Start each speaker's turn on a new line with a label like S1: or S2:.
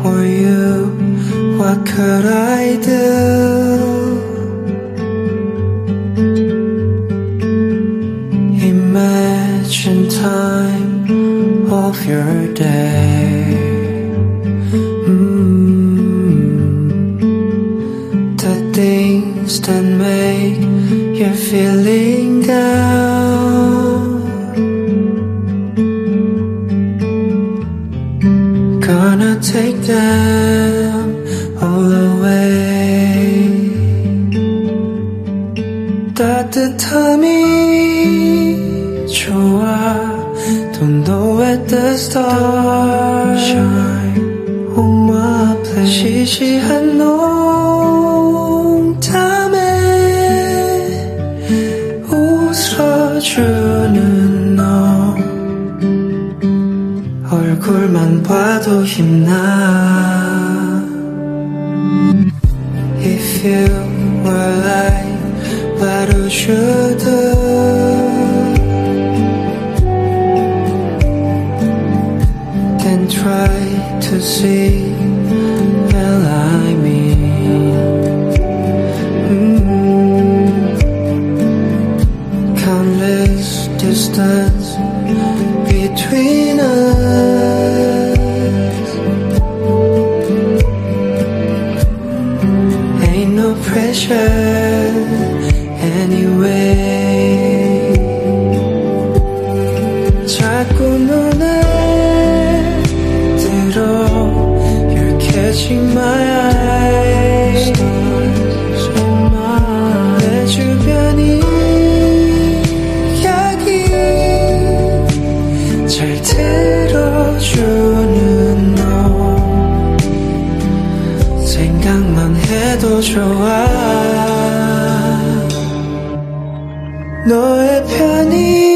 S1: for you, what could I do? Imagine time of your day. The things that make you feeling down. Gonna take them all away. 따뜻함이 좋아. Don't know where the stars shine on my place. 시시한 농담에 웃어주는 너 얼굴만 봐도 힘나. If you were like what would you do? Then try to see well I mean. Countless distance between us. Ain't no pressure anyway. 자꾸 눈에 들어 You're catching my eye. Stars in my 내 주변 이야기 잘 들어주는 너 생각만 해도 좋아. 너의 편이